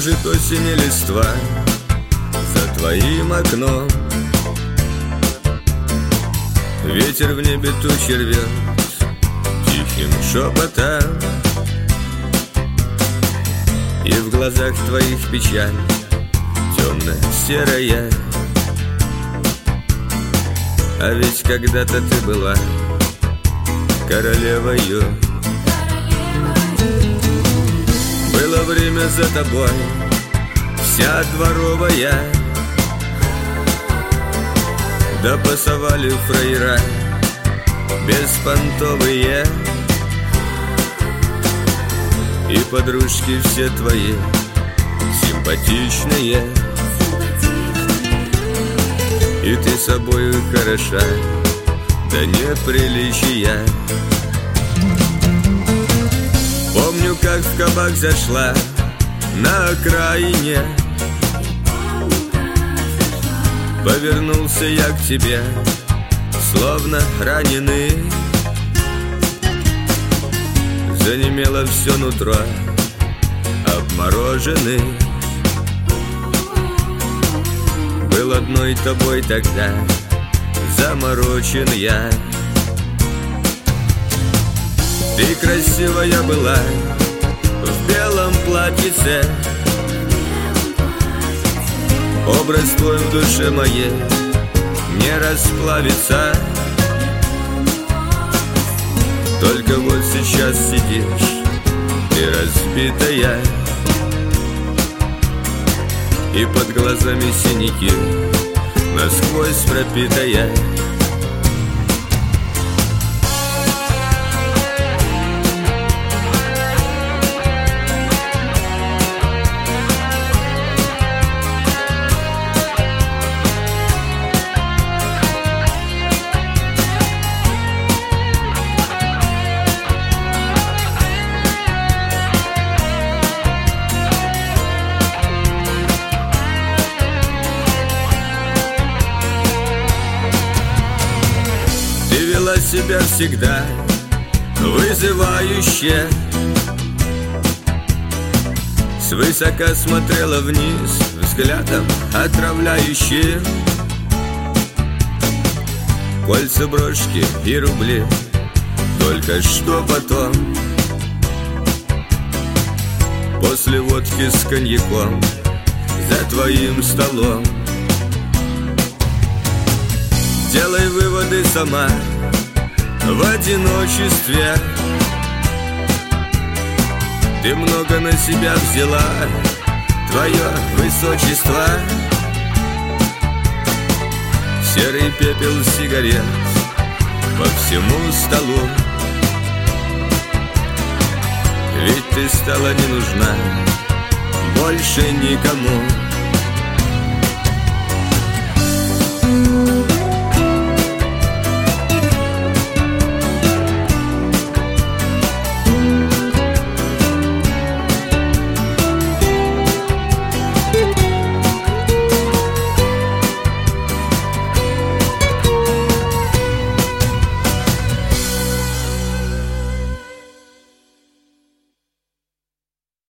Кружит осень и листва за твоим окном. Ветер в небе тучи рвет тихим шепотом, и в глазах твоих печаль темно-серая. А ведь когда-то ты была королевою. Было время за тобой вся дворовая, да пасовали фраера беспонтовые, и подружки все твои симпатичные, и ты собою хороша до неприличия. Помню, как в кабак зашла на окраине, повернулся я к тебе, словно раненый. Занемело все нутро, обмороженный. Был одной тобой тогда заморочен я. Ты красивая была в белом платьице, образ твой в душе моей не расплавится. Только вот сейчас сидишь ты разбитая, и под глазами синяки насквозь пропитая. Вела себя всегда вызывающе, свысока смотрела вниз взглядом отравляющим. Кольца, брошки и рубли, только что потом, после водки с коньяком за твоим столом. Делай выводы сама в одиночестве. Ты много на себя взяла, твое высочество. Серый пепел сигарет по всему столу, ведь ты стала не нужна больше никому.